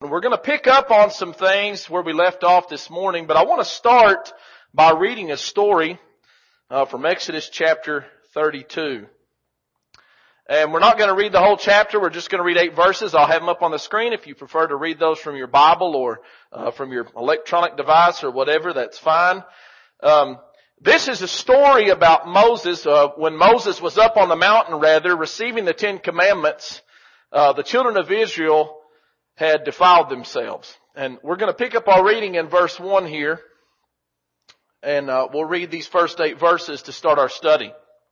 We're going to pick up on some things where we left off this morning, but I want to start by reading a story from Exodus chapter 32. And we're not going to read the whole chapter. We're just going to read 8 verses. I'll have them up on the screen. If you prefer to read those from your Bible or from your electronic device or whatever, that's fine. This is a story about Moses. When Moses was up on the mountain, receiving the 10 Commandments, the children of Israel had defiled themselves. And we're going to pick up our reading in verse 1 here. And we'll read these first 8 verses to start our study.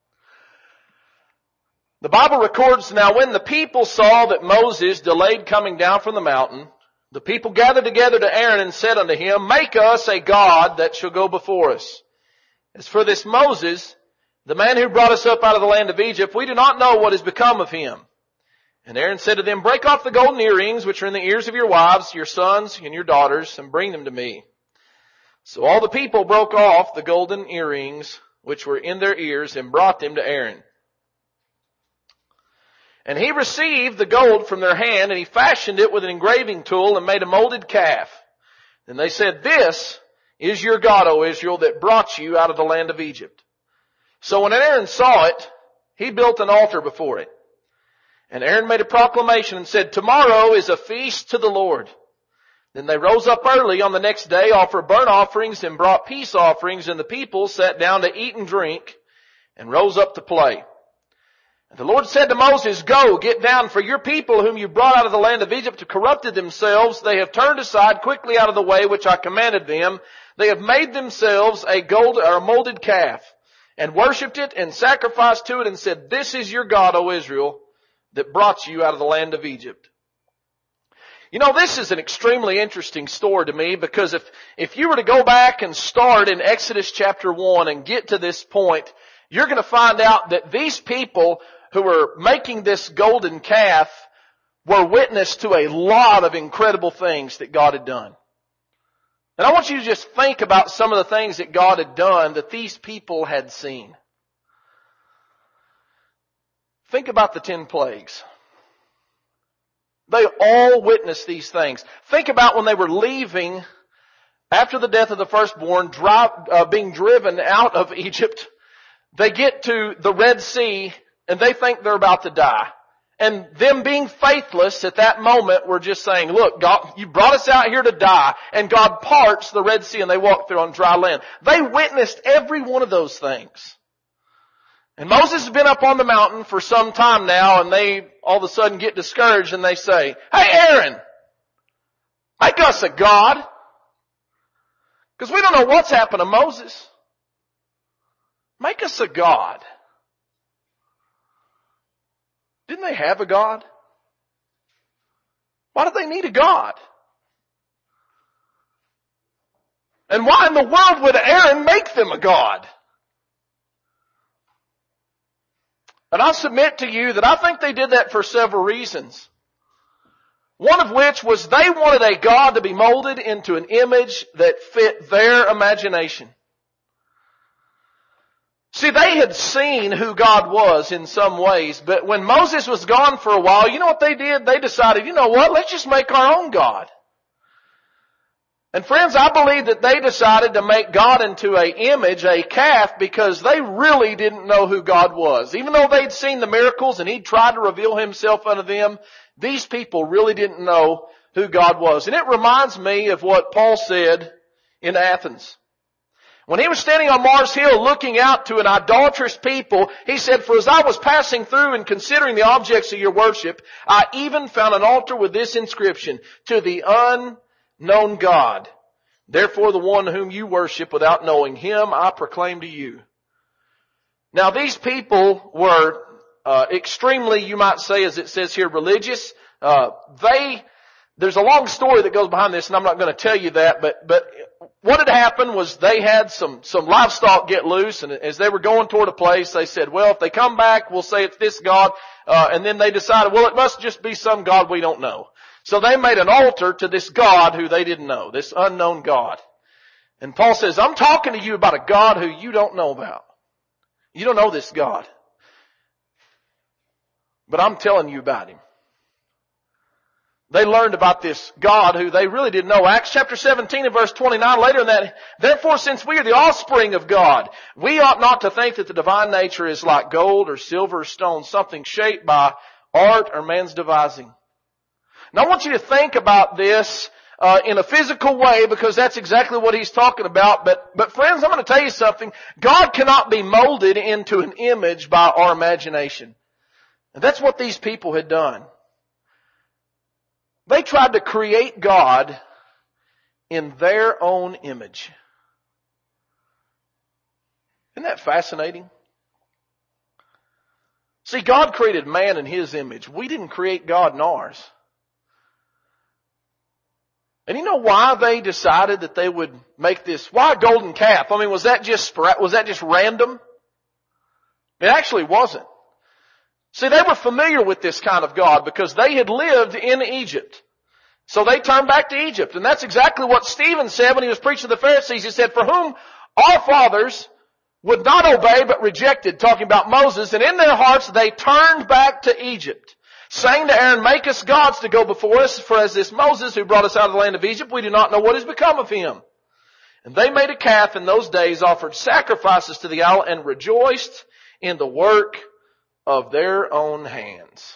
The Bible records, "Now when the people saw that Moses delayed coming down from the mountain, the people gathered together to Aaron and said unto him, Make us a god that shall go before us. As for this Moses, the man who brought us up out of the land of Egypt, we do not know what has become of him. And Aaron said to them, Break off the golden earrings which are in the ears of your wives, your sons, and your daughters, and bring them to me. So all the people broke off the golden earrings which were in their ears and brought them to Aaron. And he received the gold from their hand, and he fashioned it with an engraving tool and made a molded calf. And they said, This is your God, O Israel, that brought you out of the land of Egypt. So when Aaron saw it, he built an altar before it. And Aaron made a proclamation and said, Tomorrow is a feast to the Lord. Then they rose up early on the next day, offered burnt offerings and brought peace offerings, and the people sat down to eat and drink and rose up to play. And the Lord said to Moses, Go, get down, for your people whom you brought out of the land of Egypt have corrupted themselves. They have turned aside quickly out of the way which I commanded them. They have made themselves a molded calf and worshipped it and sacrificed to it and said, This is your God, O Israel, that brought you out of the land of Egypt. You know, this is an extremely interesting story to me, because if you were to go back and start in Exodus chapter 1 and get to this point, you're going to find out that these people who were making this golden calf were witness to a lot of incredible things that God had done. And I want you to just think about some of the things that God had done that these people had seen. Think about the 10 plagues. They all witnessed these things. Think about when they were leaving after the death of the firstborn, being driven out of Egypt. They get to the Red Sea and they think they're about to die. And them being faithless at that moment were just saying, Look, God, you brought us out here to die. And God parts the Red Sea and they walk through on dry land. They witnessed every one of those things. And Moses has been up on the mountain for some time now, and they all of a sudden get discouraged and they say, Hey Aaron, make us a god. Because we don't know what's happened to Moses. Make us a god. Didn't they have a God? Why did they need a God? And why in the world would Aaron make them a God? And I'll submit to you that I think they did that for several reasons. One of which was they wanted a God to be molded into an image that fit their imagination. See, they had seen who God was in some ways, but when Moses was gone for a while, you know what they did? They decided, you know what, let's just make our own God. And friends, I believe that they decided to make God into an image, a calf, because they really didn't know who God was. Even though they'd seen the miracles and He'd tried to reveal Himself unto them, these people really didn't know who God was. And it reminds me of what Paul said in Athens. When he was standing on Mars Hill looking out to an idolatrous people, he said, For as I was passing through and considering the objects of your worship, I even found an altar with this inscription, To the unknown God. Therefore the one whom you worship without knowing Him, I proclaim to you. Now these people were extremely, you might say, as it says here, religious. There's a long story that goes behind this, and I'm not going to tell you that, but what had happened was they had some livestock get loose, and as they were going toward a place, they said, well, if they come back, we'll say it's this God, and then they decided, well, it must just be some God we don't know. So they made an altar to this God who they didn't know, this unknown God. And Paul says, I'm talking to you about a God who you don't know about. You don't know this God. But I'm telling you about Him. They learned about this God who they really didn't know. Acts chapter 17 and verse 29, later in that, therefore since we are the offspring of God, we ought not to think that the divine nature is like gold or silver or stone, something shaped by art or man's devising. Now I want you to think about this in a physical way, because that's exactly what he's talking about. But friends, I'm going to tell you something. God cannot be molded into an image by our imagination. And that's what these people had done. They tried to create God in their own image. Isn't that fascinating? See, God created man in His image. We didn't create God in ours. And you know why they decided that they would make this? Why a golden calf? I mean, was that just random? It actually wasn't. See, they were familiar with this kind of God because they had lived in Egypt. So they turned back to Egypt. And that's exactly what Stephen said when he was preaching to the Pharisees. He said, for whom our fathers would not obey but rejected, talking about Moses, and in their hearts they turned back to Egypt, saying to Aaron, make us gods to go before us, for as this Moses who brought us out of the land of Egypt, we do not know what has become of him. And they made a calf in those days, offered sacrifices to the idol, and rejoiced in the work of their own hands.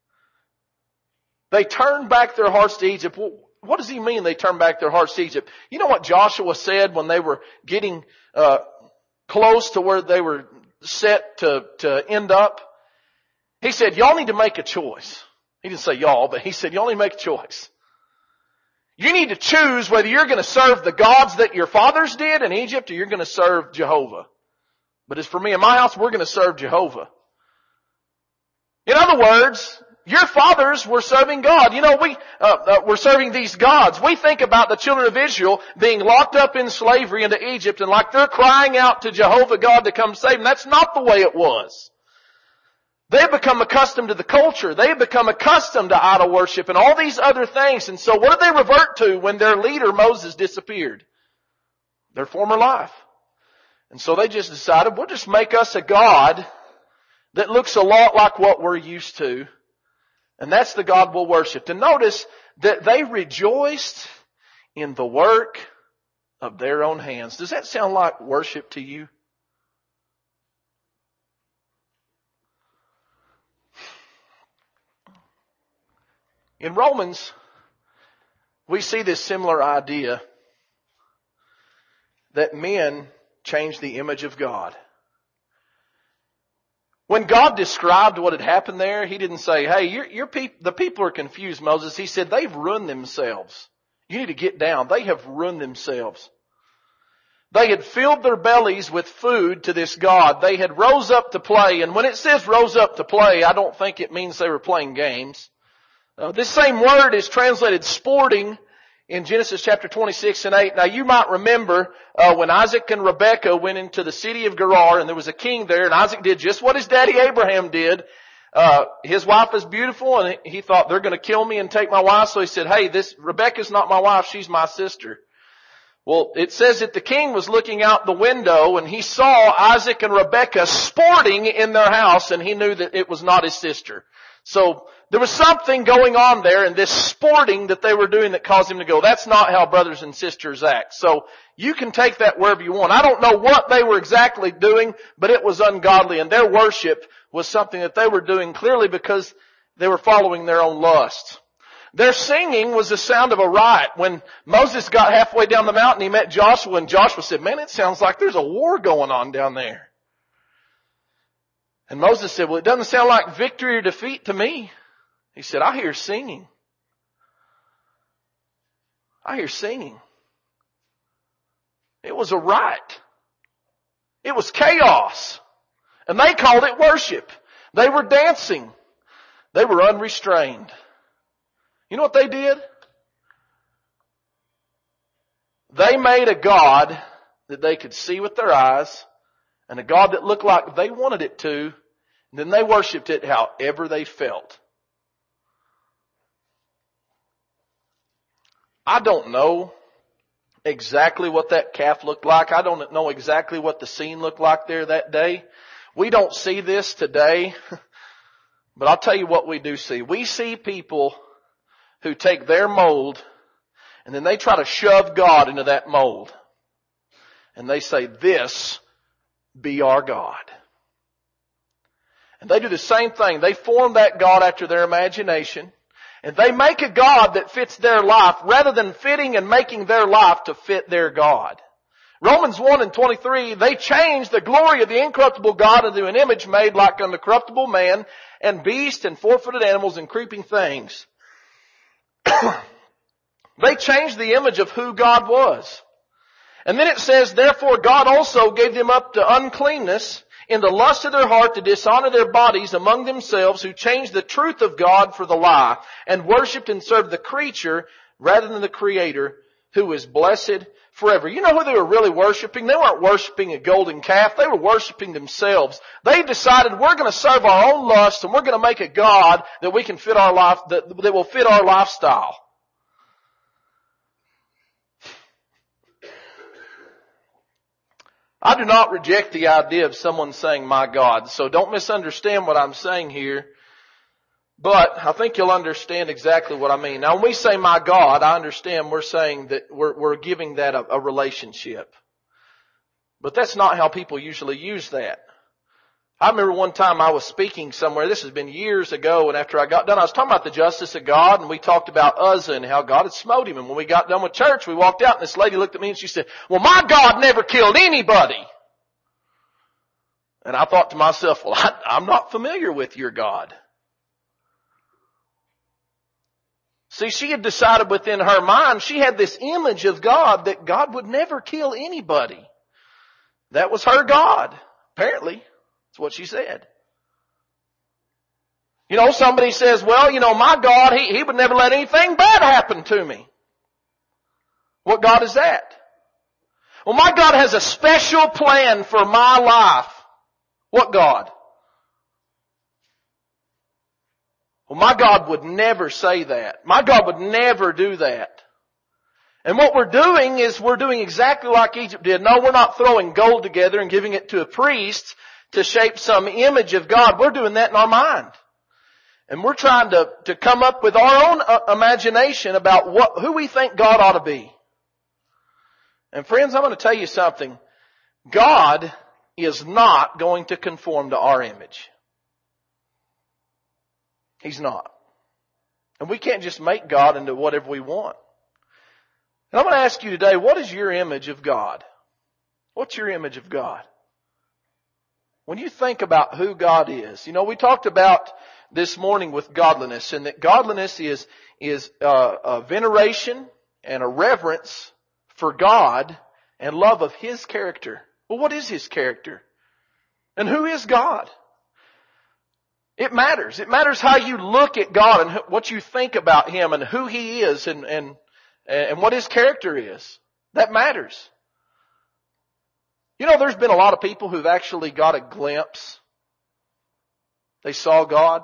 They turned back their hearts to Egypt. Well, what does he mean they turned back their hearts to Egypt? You know what Joshua said when they were getting close to where they were set to end up? He said, y'all need to make a choice. He didn't say y'all, but he said, y'all need to make a choice. You need to choose whether you're going to serve the gods that your fathers did in Egypt or you're going to serve Jehovah. But as for me and my house, we're going to serve Jehovah. In other words, your fathers were serving God. You know, we're serving these gods. We think about the children of Israel being locked up in slavery into Egypt and like they're crying out to Jehovah God to come save them. That's not the way it was. They have become accustomed to the culture. They have become accustomed to idol worship and all these other things. And so what did they revert to when their leader Moses disappeared? Their former life. And so they just decided, we'll just make us a God that looks a lot like what we're used to. And that's the God we'll worship. And notice that they rejoiced in the work of their own hands. Does that sound like worship to you? In Romans, we see this similar idea that men change the image of God. When God described what had happened there, He didn't say, hey, the people are confused, Moses. He said, they've ruined themselves. You need to get down. They have ruined themselves. They had filled their bellies with food to this God. They had rose up to play. And when it says rose up to play, I don't think it means they were playing games. This same word is translated sporting in Genesis chapter 26 and 8. Now you might remember when Isaac and Rebekah went into the city of Gerar and there was a king there, and Isaac did just what his daddy Abraham did. His wife is beautiful and he thought they're going to kill me and take my wife. So he said, hey, Rebekah's not my wife, she's my sister. Well, it says that the king was looking out the window and he saw Isaac and Rebekah sporting in their house and he knew that it was not his sister. So there was something going on there in this sporting that they were doing that caused him to go, that's not how brothers and sisters act. So you can take that wherever you want. I don't know what they were exactly doing, but it was ungodly. And their worship was something that they were doing clearly because they were following their own lusts. Their singing was the sound of a riot. When Moses got halfway down the mountain, he met Joshua, and Joshua said, man, it sounds like there's a war going on down there. And Moses said, well, it doesn't sound like victory or defeat to me. He said, I hear singing. I hear singing. It was a riot. It was chaos. And they called it worship. They were dancing. They were unrestrained. You know what they did? They made a God that they could see with their eyes, and a God that looked like they wanted it to, and then they worshiped it however they felt. I don't know exactly what that calf looked like. I don't know exactly what the scene looked like there that day. We don't see this today, but I'll tell you what we do see. We see people who take their mold and then they try to shove God into that mold. And they say, this be our God. And they do the same thing. They form that God after their imagination. And they make a God that fits their life rather than fitting and making their life to fit their God. Romans 1:23, they changed the glory of the incorruptible God into an image made like unto corruptible man and beast and four-footed animals and creeping things. They changed the image of who God was. And then it says, therefore God also gave them up to uncleanness in the lust of their heart to dishonor their bodies among themselves, who changed the truth of God for the lie and worshipped and served the creature rather than the Creator, who is blessed forever. You know who they were really worshiping? They weren't worshiping a golden calf. They were worshiping themselves. They decided we're going to serve our own lusts and we're going to make a God that we can fit our life, that will fit our lifestyle. I do not reject the idea of someone saying, my God. So don't misunderstand what I'm saying here. But I think you'll understand exactly what I mean. Now when we say my God, I understand we're saying that we're giving that a relationship. But that's not how people usually use that. I remember one time I was speaking somewhere, this has been years ago, and after I got done, I was talking about the justice of God, and we talked about Uzzah and how God had smote him. And when we got done with church, we walked out, and this lady looked at me and she said, well, my God never killed anybody. And I thought to myself, well, I'm not familiar with your God. See, she had decided within her mind, she had this image of God that God would never kill anybody. That was her God, apparently. That's what she said. You know, somebody says, well, you know, my God, He would never let anything bad happen to me. What God is that? Well, my God has a special plan for my life. What God? Well, my God would never say that. My God would never do that. And what we're doing is we're doing exactly like Egypt did. No, we're not throwing gold together and giving it to a priest to shape some image of God. We're doing that in our mind. And we're trying to come up with our own imagination about who we think God ought to be. And friends, I'm going to tell you something. God is not going to conform to our image. He's not. And we can't just make God into whatever we want. And I'm going to ask you today, what is your image of God? What's your image of God? When you think about who God is, you know, we talked about this morning with godliness, and that godliness is a veneration and a reverence for God and love of His character. Well, what is His character? And who is God? It matters. It matters how you look at God and what you think about Him and who He is and what His character is. That matters. You know, there's been a lot of people who've actually got a glimpse. They saw God.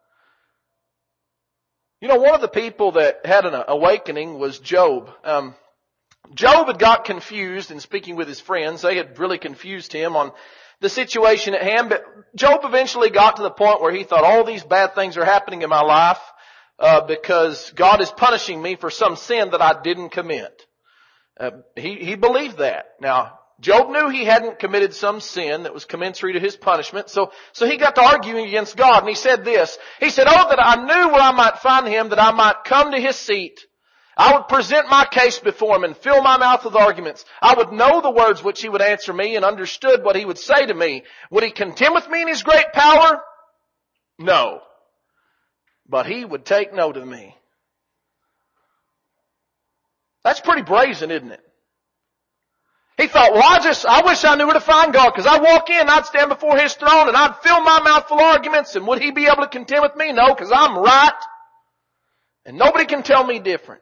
You know, one of the people that had an awakening was Job. Job had got confused in speaking with his friends. They had really confused him on the situation at hand. But Job eventually got to the point where he thought, all these bad things are happening in my life because God is punishing me for some sin that I didn't commit. He believed that. Now, Job knew he hadn't committed some sin that was commensurate to his punishment. So he got to arguing against God, and he said this. He said, oh, that I knew where I might find Him, that I might come to His seat. I would present my case before Him and fill my mouth with arguments. I would know the words which He would answer me and understood what He would say to me. Would He contend with me in His great power? No. But He would take note of me. That's pretty brazen, isn't it? He thought, well, I wish I knew where to find God, because I'd walk in, I'd stand before His throne, and I'd fill my mouth full of arguments, and would He be able to contend with me? No, because I'm right. And nobody can tell me different.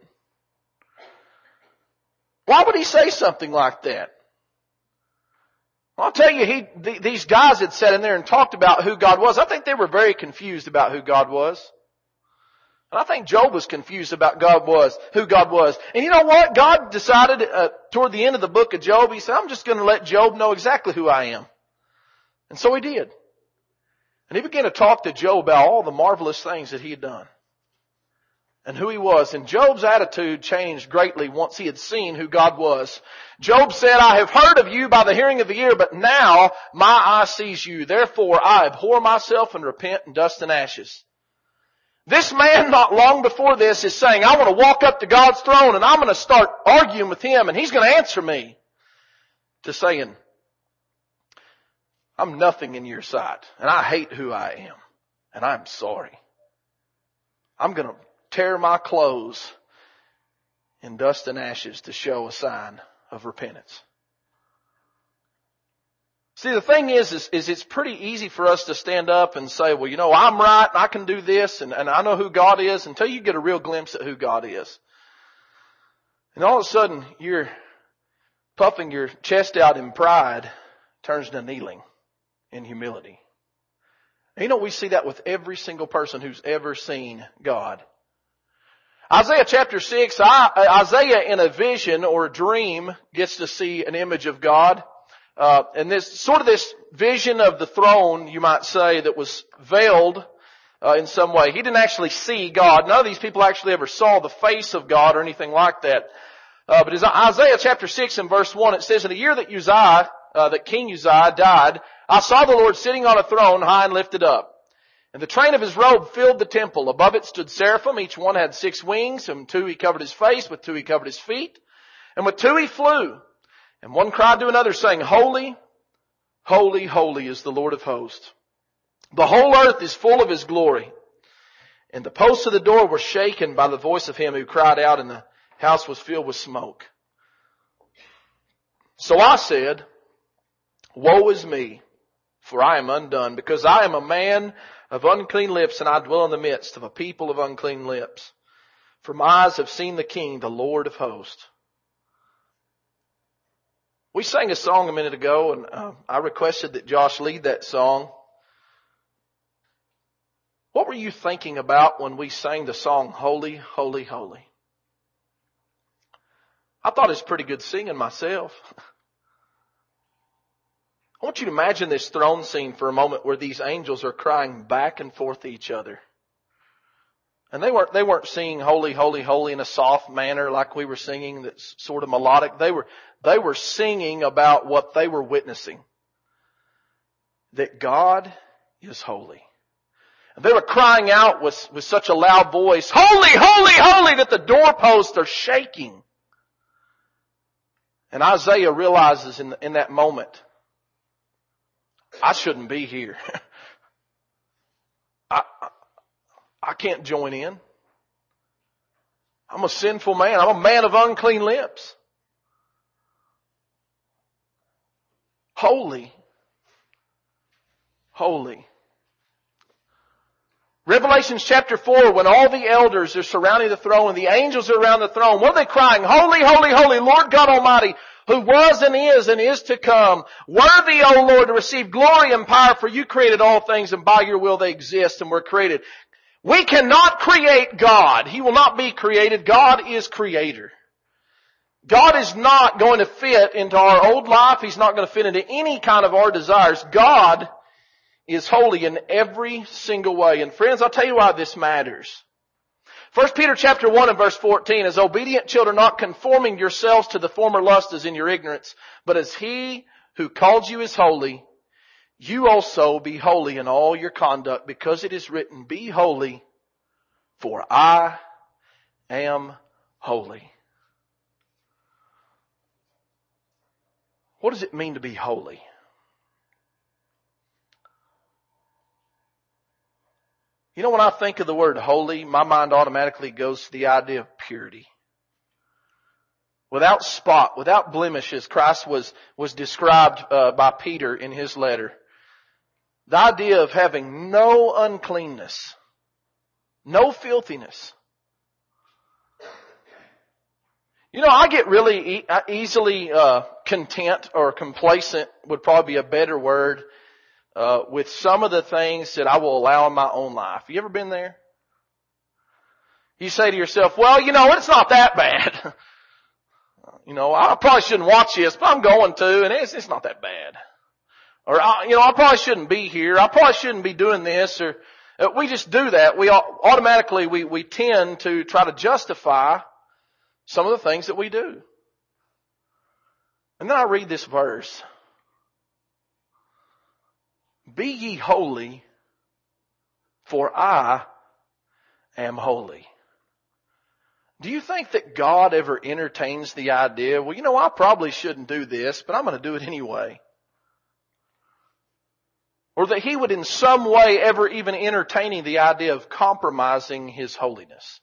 Why would he say something like that? Well, I'll tell you, these guys had sat in there and talked about who God was. I think they were very confused about who God was. And I think Job was confused about who God was. And you know what? God decided toward the end of the book of Job, He said, I'm just going to let Job know exactly who I am. And so He did. And He began to talk to Job about all the marvelous things that he had done. and who He was. And Job's attitude changed greatly once he had seen who God was. Job said, I have heard of you by the hearing of the ear, but now my eye sees you. Therefore I abhor myself and repent in dust and ashes. This man not long before this is saying, I want to walk up to God's throne and I'm going to start arguing with Him and He's going to answer me. To saying, I'm nothing in your sight and I hate who I am and I'm sorry. I'm going to tear my clothes in dust and ashes to show a sign of repentance. See, the thing is it's pretty easy for us to stand up and say, well, you know, I'm right and I can do this and I know who God is, until you get a real glimpse at who God is. And all of a sudden, you're puffing your chest out in pride turns to kneeling in humility. And you know, we see that with every single person who's ever seen God. Isaiah chapter 6, Isaiah in a vision or a dream gets to see an image of God. And this vision of the throne, you might say, that was veiled in some way. He didn't actually see God. None of these people actually ever saw the face of God or anything like that. But in Isaiah chapter 6 and verse 1, it says, in the year that King Uzziah died, I saw the Lord sitting on a throne high and lifted up. And the train of His robe filled the temple. Above it stood seraphim. Each one had 6 wings. And 2 He covered His face. With 2 He covered His feet. And with 2 He flew. And one cried to another, saying, Holy, holy, holy is the Lord of hosts. The whole earth is full of His glory. And the posts of the door were shaken by the voice of Him who cried out, and the house was filled with smoke. So I said, Woe is me, for I am undone, because I am a man of unclean lips, and I dwell in the midst of a people of unclean lips. For my eyes have seen the King, the Lord of hosts. We sang a song a minute ago, and I requested that Josh lead that song. What were you thinking about when we sang the song, Holy, Holy, Holy? I thought it was pretty good singing myself. I want you to imagine this throne scene for a moment where these angels are crying back and forth to each other. And they weren't singing holy, holy, holy in a soft manner like we were singing that's sort of melodic. They were singing about what they were witnessing. That God is holy. And they were crying out with such a loud voice, Holy, holy, holy, that the doorposts are shaking. And Isaiah realizes in that moment, I shouldn't be here. I can't join in. I'm a sinful man. I'm a man of unclean lips. Holy. Holy. Revelation chapter 4, when all the elders are surrounding the throne and the angels are around the throne, what are they crying? Holy, holy, holy, Lord God Almighty, who was and is to come. Worthy, O Lord, to receive glory and power, for you created all things, and by your will they exist and were created. We cannot create God. He will not be created. God is creator. God is not going to fit into our old life. He's not going to fit into any kind of our desires. God is holy in every single way. And friends, I'll tell you why this matters. 1 Peter chapter 1 and verse 14, as obedient children, not conforming yourselves to the former lust as in your ignorance, but as He who called you is holy, you also be holy in all your conduct, because it is written, Be holy, for I am holy. What does it mean to be holy? You know, when I think of the word holy, my mind automatically goes to the idea of purity. Without spot, without blemish, as Christ was described by Peter in his letter. The idea of having no uncleanness, no filthiness. You know, I get really easily content, or complacent would probably be a better word, with some of the things that I will allow in my own life. You ever been there? You say to yourself, well, you know, it's not that bad. You know, I probably shouldn't watch this, but I'm going to, and it's not that bad. Or, you know, I probably shouldn't be here. I probably shouldn't be doing this. Or, We just do that. We automatically, we tend to try to justify some of the things that we do. And then I read this verse. Be ye holy, for I am holy. Do you think that God ever entertains the idea, well, I probably shouldn't do this, but I'm going to do it anyway? Or that He would in some way ever even entertaining the idea of compromising His holiness?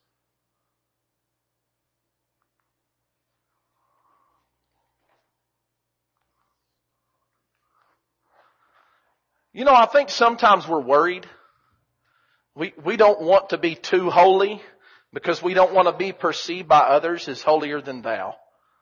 I think sometimes we're worried. We don't want to be too holy because we don't want to be perceived by others as holier than thou.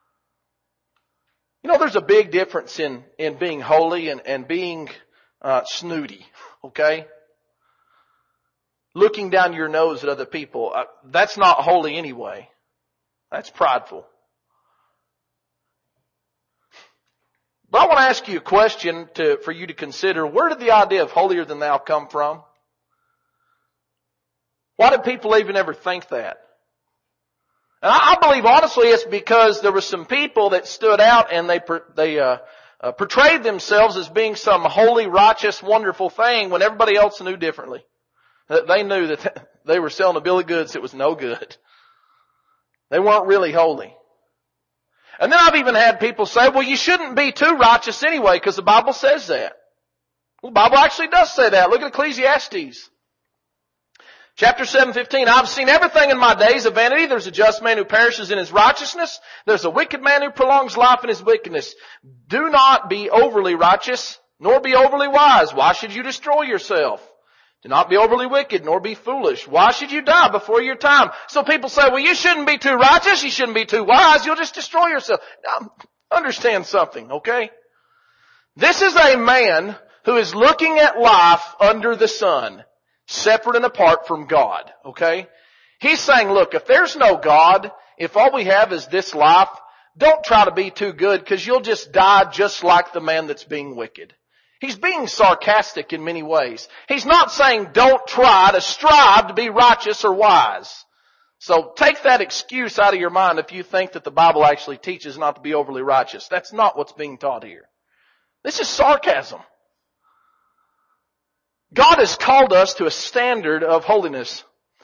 There's a big difference in being holy and being snooty, okay? Looking down your nose at other people. That's not holy anyway. That's prideful. But I want to ask you a question for you to consider. Where did the idea of holier than thou come from? Why did people even ever think that? And I believe honestly it's because there were some people that stood out and they portrayed themselves as being some holy, righteous, wonderful thing when everybody else knew differently. They knew that they were selling a bill of goods that was no good. They weren't really holy. And then I've even had people say, well, you shouldn't be too righteous anyway because the Bible says that. Well, the Bible actually does say that. Look at Ecclesiastes. Chapter 7:15, I've seen everything in my days of vanity. There's a just man who perishes in his righteousness. There's a wicked man who prolongs life in his wickedness. Do not be overly righteous, nor be overly wise. Why should you destroy yourself? Do not be overly wicked, nor be foolish. Why should you die before your time? So people say, well, you shouldn't be too righteous, you shouldn't be too wise, you'll just destroy yourself. Now, understand something, okay? This is a man who is looking at life under the sun, separate and apart from God, okay? He's saying, look, if there's no God, if all we have is this life, don't try to be too good because you'll just die just like the man that's being wicked. He's being sarcastic in many ways. He's not saying don't try to strive to be righteous or wise. So take that excuse out of your mind if you think that the Bible actually teaches not to be overly righteous. That's not what's being taught here. This is sarcasm. God has called us to a standard of holiness.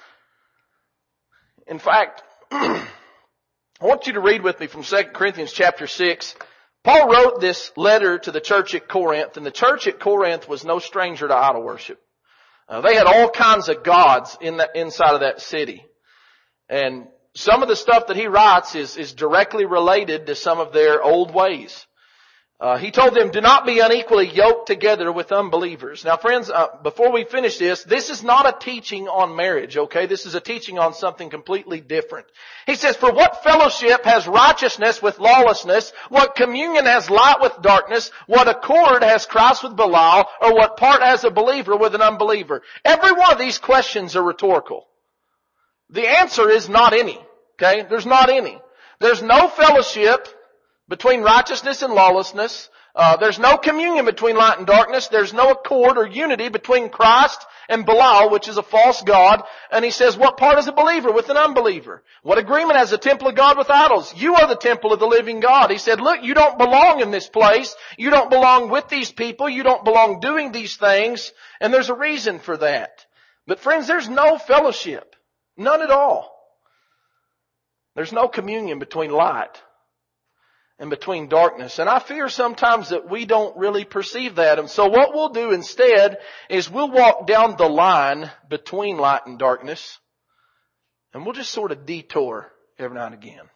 In fact, I want you to read with me from 2 Corinthians chapter 6. Paul wrote this letter to the church at Corinth, and the church at Corinth was no stranger to idol worship. They had all kinds of gods inside of that city. And some of the stuff that he writes is directly related to some of their old ways. He told them, do not be unequally yoked together with unbelievers. Now friends, before we finish this is not a teaching on marriage, okay? This is a teaching on something completely different. He says, for what fellowship has righteousness with lawlessness? What communion has light with darkness? What accord has Christ with Belial? Or what part has a believer with an unbeliever? Every one of these questions are rhetorical. The answer is not any, okay? There's not any. There's no fellowship between righteousness and lawlessness. There's no communion between light and darkness. There's no accord or unity between Christ and Belial, which is a false god. And he says, what part is a believer with an unbeliever? What agreement has the temple of God with idols? You are the temple of the living God. He said, look, you don't belong in this place. You don't belong with these people. You don't belong doing these things. And there's a reason for that. But friends, there's no fellowship. None at all. There's no communion between light and between darkness. And I fear sometimes that we don't really perceive that. And so what we'll do instead is we'll walk down the line between light and darkness, and we'll just sort of detour every now and again.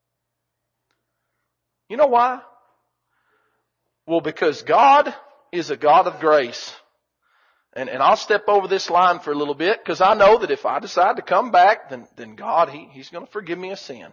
You know why? Well, because God is a God of grace. And I'll step over this line for a little bit because I know that if I decide to come back, then God, He's going to forgive me a sin.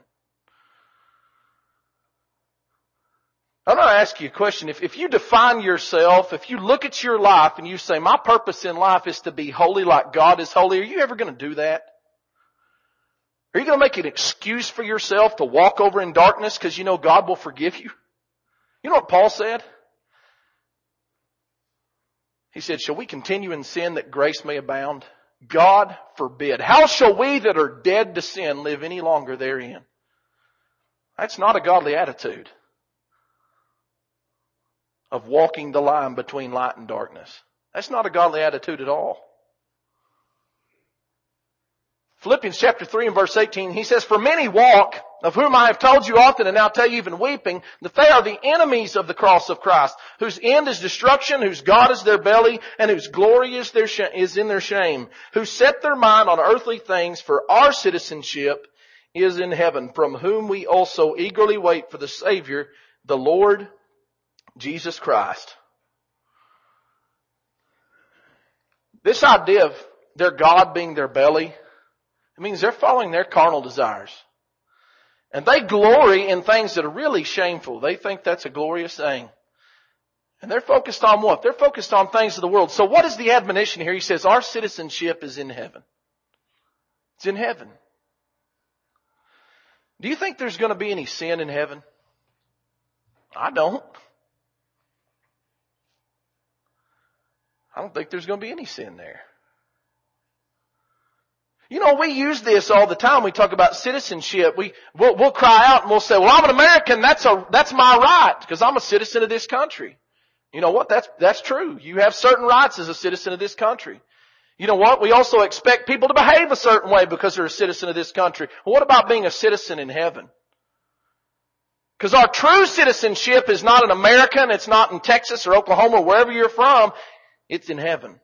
I'm going to ask you a question. If you define yourself, if you look at your life and you say, my purpose in life is to be holy like God is holy, are you ever going to do that? Are you going to make an excuse for yourself to walk over in darkness because you know God will forgive you? You know what Paul said? He said, shall we continue in sin that grace may abound? God forbid. How shall we that are dead to sin live any longer therein? That's not a godly attitude of walking the line between light and darkness. That's not a godly attitude at all. Philippians chapter 3 and verse 18, he says, "For many walk, of whom I have told you often and now tell you even weeping, that they are the enemies of the cross of Christ, whose end is destruction, whose God is their belly, and whose glory is in their shame, who set their mind on earthly things, for our citizenship is in heaven, from whom we also eagerly wait for the Savior, the Lord Jesus Christ." This idea of their God being their belly, it means they're following their carnal desires. And they glory in things that are really shameful. They think that's a glorious thing. And they're focused on what? They're focused on things of the world. So what is the admonition here? He says, our citizenship is in heaven. It's in heaven. Do you think there's going to be any sin in heaven? I don't. I don't think there's going to be any sin there. You know, we use this all the time. We talk about citizenship. We'll cry out and we'll say, well, I'm an American. That's my right because I'm a citizen of this country. You know what? That's true. You have certain rights as a citizen of this country. You know what? We also expect people to behave a certain way because they're a citizen of this country. Well, what about being a citizen in heaven? Because our true citizenship is not an American. It's not in Texas or Oklahoma or wherever you're from. It's in heaven.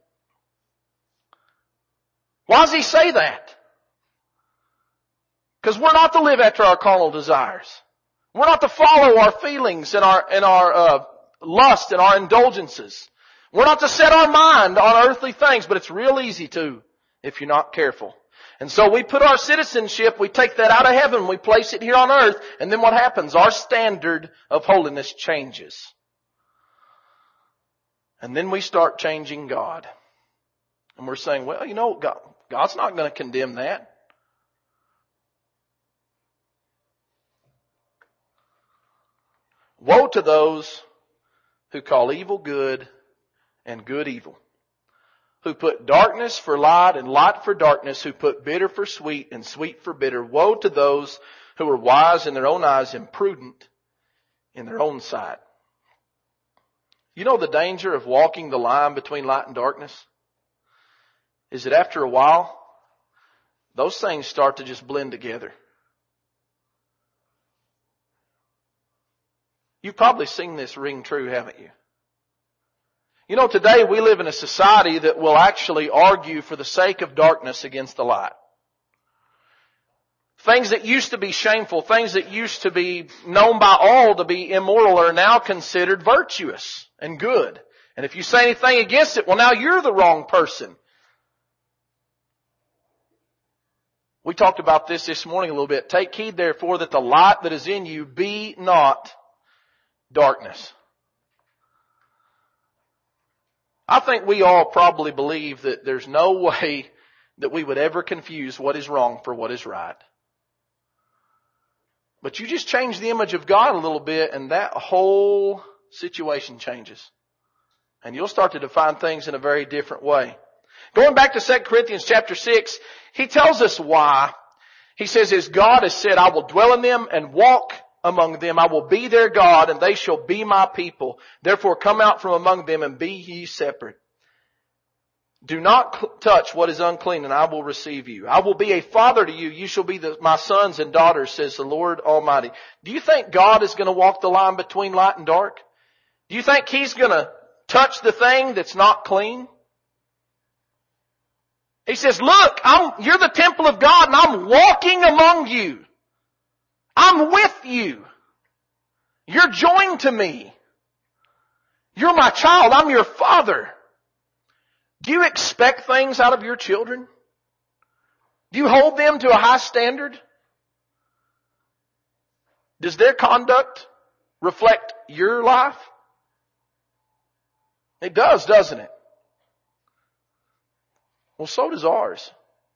Why does he say that? Because we're not to live after our carnal desires. We're not to follow our feelings and our lust and our indulgences. We're not to set our mind on earthly things, but it's real easy to if you're not careful. And so we put our citizenship, we take that out of heaven, we place it here on earth, and then what happens? Our standard of holiness changes. And then we start changing God. And we're saying, well, you know, God's not going to condemn that. Woe to those who call evil good and good evil, who put darkness for light and light for darkness, who put bitter for sweet and sweet for bitter. Woe to those who are wise in their own eyes and prudent in their own sight. You know the danger of walking the line between light and darkness? Is that after a while, those things start to just blend together. You've probably seen this ring true, haven't you? You know, today we live in a society that will actually argue for the sake of darkness against the light. Things that used to be shameful, things that used to be known by all to be immoral are now considered virtuous and good. And if you say anything against it, well, now you're the wrong person. We talked about this morning a little bit. Take heed, therefore, that the light that is in you be not darkness. I think we all probably believe that there's no way that we would ever confuse what is wrong for what is right. But you just change the image of God a little bit and that whole situation changes. And you'll start to define things in a very different way. Going back to 2 Corinthians chapter 6, he tells us why. He says, as God has said, I will dwell in them and walk among them. I will be their God and they shall be my people. Therefore come out from among them and be ye separate. Do not touch what is unclean and I will receive you. I will be a father to you. You shall be my sons and daughters, says the Lord Almighty. Do you think God is going to walk the line between light and dark? Do you think He's going to touch the thing that's not clean? He says, look, you're the temple of God and I'm walking among you. I'm with you. You're joined to me. You're my child. I'm your father. Do you expect things out of your children? Do you hold them to a high standard? Does their conduct reflect your life? It does, doesn't it? Well, so does ours.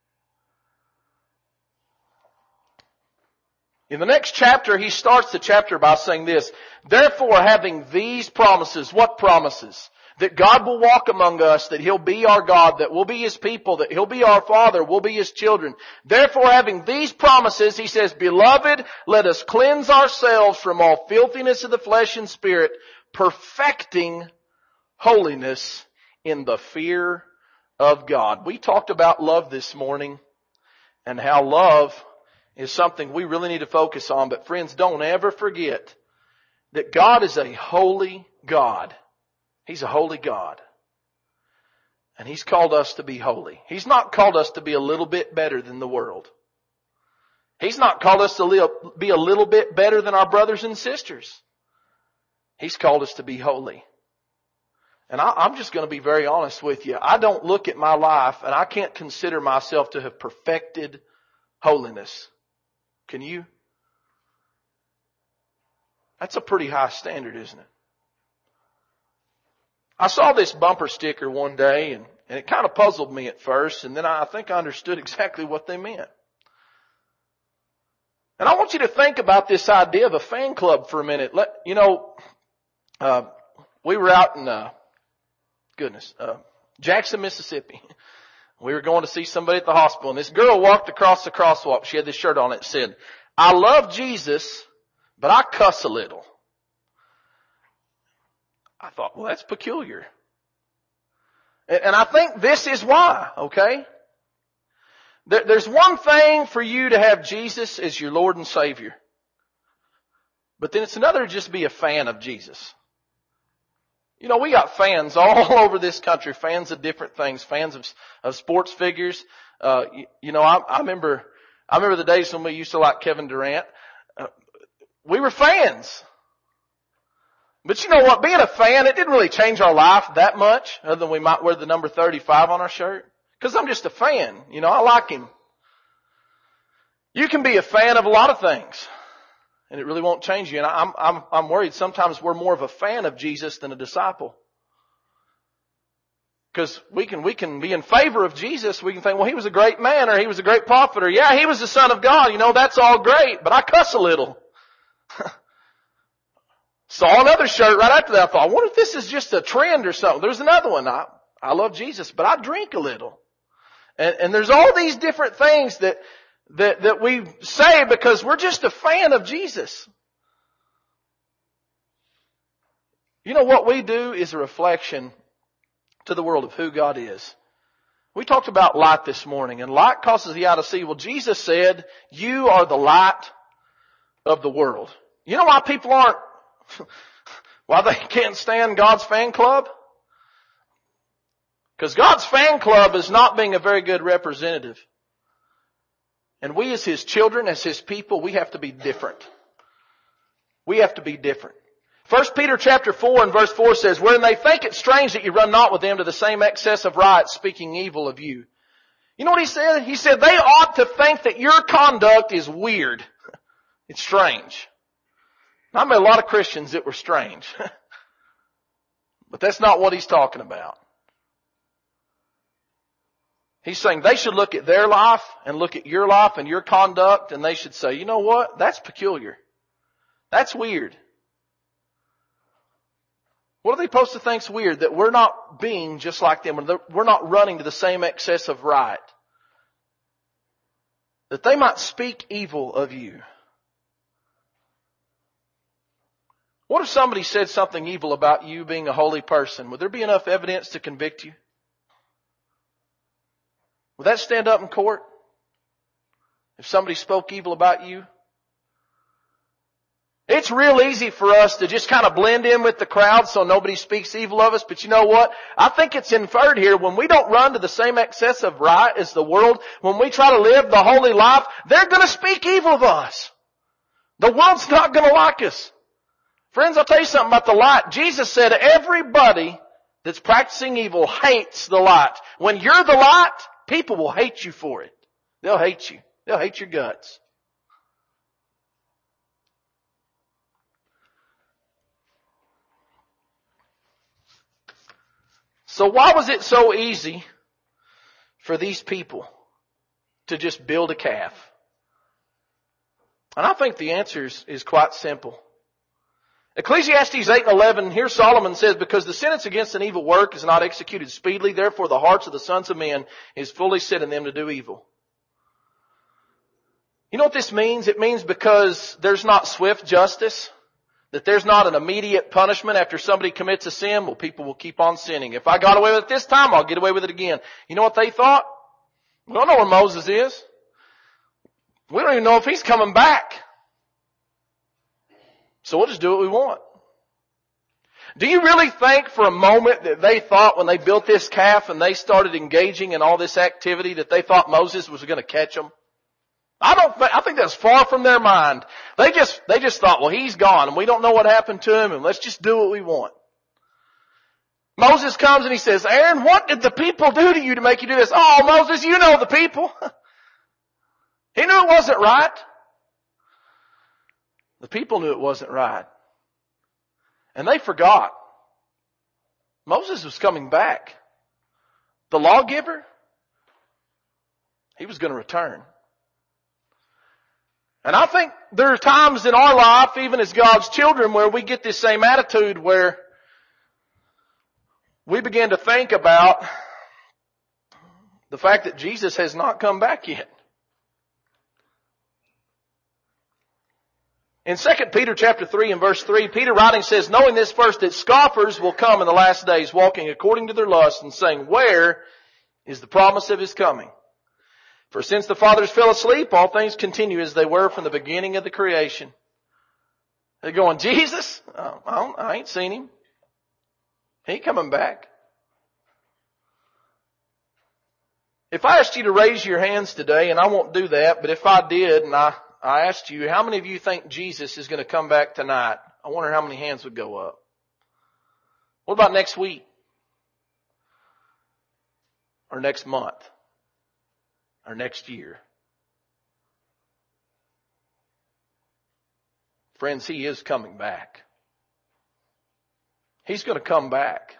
In the next chapter, he starts the chapter by saying this, therefore having these promises, what promises? that God will walk among us, that He'll be our God, that we'll be His people, that He'll be our Father, we'll be His children. Therefore, having these promises, He says, Beloved, let us cleanse ourselves from all filthiness of the flesh and spirit, perfecting holiness in the fear of God. We talked about love this morning and how love is something we really need to focus on. But friends, don't ever forget that God is a holy God. He's a holy God. And He's called us to be holy. He's not called us to be a little bit better than the world. He's not called us to be a little bit better than our brothers and sisters. He's called us to be holy. And I'm just going to be very honest with you. I don't look at my life and I can't consider myself to have perfected holiness. Can you? That's a pretty high standard, isn't it? I saw this bumper sticker one day and it kind of puzzled me at first, and then I think I understood exactly what they meant. And I want you to think about this idea of a fan club for a minute. We were out in, Jackson, Mississippi. We were going to see somebody at the hospital, and this girl walked across the crosswalk. She had this shirt on. It said, I love Jesus, but I cuss a little. I thought, well, that's peculiar. And I think this is why, okay? There's one thing for you to have Jesus as your Lord and Savior. But then it's another to just be a fan of Jesus. You know, we got fans all over this country, fans of different things, fans of sports figures. I remember the days when we used to like Kevin Durant. We were fans. But you know what? Being a fan, it didn't really change our life that much, other than we might wear the number 35 on our shirt. Because I'm just a fan. You know, I like him. You can be a fan of a lot of things, and it really won't change you. And I'm worried sometimes we're more of a fan of Jesus than a disciple. Because we can be in favor of Jesus. We can think, well, He was a great man, or He was a great prophet, or yeah, He was the Son of God. You know, that's all great, but I cuss a little. Saw another shirt right after that. I thought, I wonder if this is just a trend or something. There's another one. I love Jesus, but I drink a little. And there's all these different things that we say because we're just a fan of Jesus. You know, what we do is a reflection to the world of who God is. We talked about light this morning, and light causes the eye to see. Well, Jesus said, you are the light of the world. You know why people why they can't stand God's fan club? Because God's fan club is not being a very good representative. And we as His children, as His people, we have to be different. We have to be different. 1 Peter chapter 4 and verse 4 says, wherein they think it strange that you run not with them to the same excess of riot, speaking evil of you. You know what he said? He said they ought to think that your conduct is weird. It's strange. I met a lot of Christians that were strange. But that's not what he's talking about. He's saying they should look at their life and look at your life and your conduct, and they should say, you know what? That's peculiar. That's weird. What are they supposed to think's weird? That we're not being just like them. We're not running to the same excess of riot. That they might speak evil of you. What if somebody said something evil about you being a holy person? Would there be enough evidence to convict you? Would that stand up in court? If somebody spoke evil about you? It's real easy for us to just kind of blend in with the crowd so nobody speaks evil of us. But you know what? I think it's inferred here. When we don't run to the same excess of riot as the world, when we try to live the holy life, they're going to speak evil of us. The world's not going to like us. Friends, I'll tell you something about the light. Jesus said everybody that's practicing evil hates the light. When you're the light, people will hate you for it. They'll hate you. They'll hate your guts. So why was it so easy for these people to just build a calf? And I think the answer is quite simple. Ecclesiastes 8:11, here Solomon says, because the sentence against an evil work is not executed speedily, therefore the hearts of the sons of men is fully set in them to do evil. You know what this means? It means because there's not swift justice, that there's not an immediate punishment after somebody commits a sin, well, people will keep on sinning. If I got away with it this time, I'll get away with it again. You know what they thought? We don't know where Moses is. We don't even know if he's coming back. So we'll just do what we want. Do you really think for a moment that they thought when they built this calf and they started engaging in all this activity that they thought Moses was going to catch them? I think that's far from their mind. They just thought, well, he's gone and we don't know what happened to him and let's just do what we want. Moses comes and he says, Aaron, what did the people do to you to make you do this? Oh, Moses, you know the people. He knew it wasn't right. The people knew it wasn't right. And they forgot. Moses was coming back. The lawgiver, he was going to return. And I think there are times in our life, even as God's children, where we get this same attitude where we begin to think about the fact that Jesus has not come back yet. In 2 Peter chapter 3 and verse 3, Peter writing says, knowing this first, that scoffers will come in the last days, walking according to their lust and saying, where is the promise of his coming? For since the fathers fell asleep, all things continue as they were from the beginning of the creation. They're going, Jesus? Oh, I ain't seen him. He ain't coming back. If I asked you to raise your hands today, and I won't do that, but if I did and I asked you, how many of you think Jesus is going to come back tonight? I wonder how many hands would go up. What about next week? Or next month? Or next year? Friends, he is coming back. He's going to come back.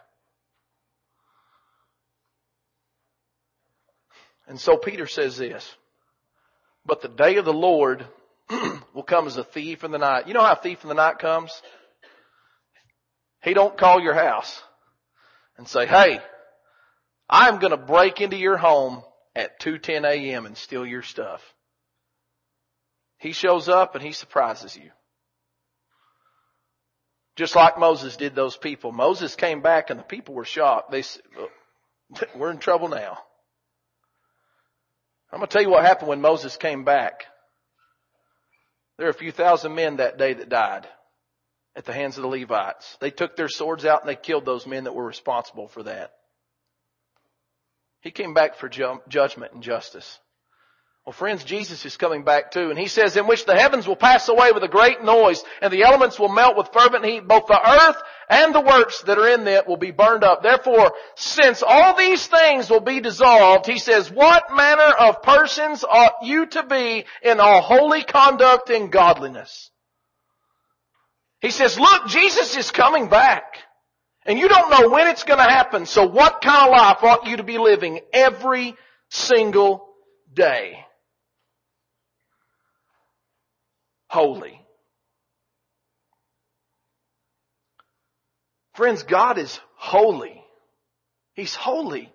And so Peter says this, but the day of the Lord will come as a thief in the night. You know how a thief in the night comes? He don't call your house and say, hey, I'm going to break into your home at 2:10 a.m. and steal your stuff. He shows up and he surprises you. Just like Moses did those people. Moses came back and the people were shocked. They said, we're in trouble now. I'm going to tell you what happened when Moses came back. There were a few thousand men that day that died at the hands of the Levites. They took their swords out and they killed those men that were responsible for that. He came back for judgment and justice. Well, friends, Jesus is coming back too. And he says, in which the heavens will pass away with a great noise, and the elements will melt with fervent heat. Both the earth and the works that are in it will be burned up. Therefore, since all these things will be dissolved, he says, what manner of persons ought you to be in all holy conduct and godliness? He says, look, Jesus is coming back. And you don't know when it's going to happen. So what kind of life ought you to be living every single day? Holy. Friends, God is holy. He's holy.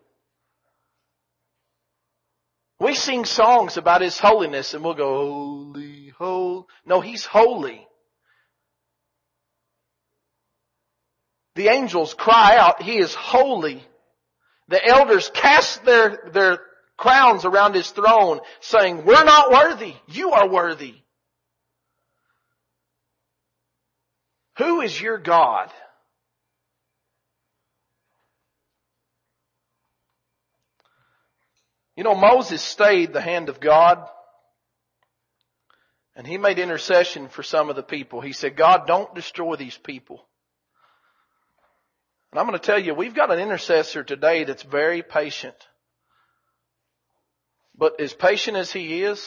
We sing songs about His holiness and we'll go, holy, holy. No, He's holy. The angels cry out, He is holy. The elders cast their crowns around His throne saying, we're not worthy. You are worthy. Who is your God? You know, Moses stayed the hand of God. And he made intercession for some of the people. He said, God, don't destroy these people. And I'm going to tell you, we've got an intercessor today that's very patient. But as patient as he is,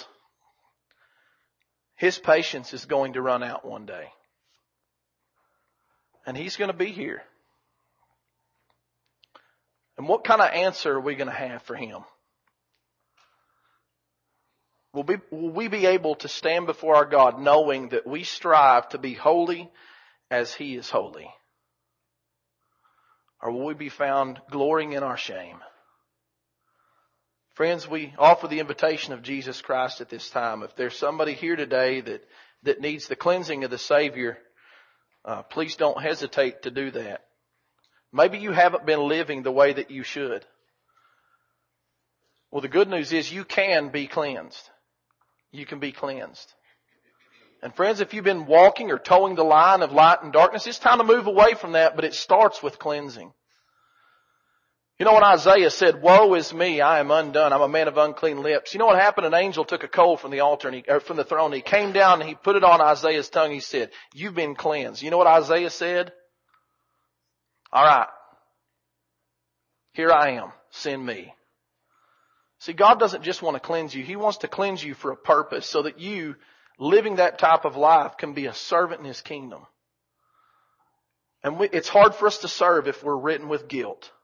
his patience is going to run out one day. And he's going to be here. And what kind of answer are we going to have for him? Will we be able to stand before our God knowing that we strive to be holy as He is holy? Or will we be found glorying in our shame? Friends, we offer the invitation of Jesus Christ at this time. If there's somebody here today that needs the cleansing of the Savior, please don't hesitate to do that. Maybe you haven't been living the way that you should. Well, the good news is you can be cleansed. You can be cleansed. And friends, if you've been walking or towing the line of light and darkness, it's time to move away from that, but it starts with cleansing. You know when Isaiah said, "Woe is me, I am undone, I'm a man of unclean lips." You know what happened? An angel took a coal from the altar, from the throne, and he came down and he put it on Isaiah's tongue. He said, "You've been cleansed." You know what Isaiah said? "All right, here I am, send me." See, God doesn't just want to cleanse you. He wants to cleanse you for a purpose so that you, living that type of life, can be a servant in His kingdom. And it's hard for us to serve if we're ridden with guilt.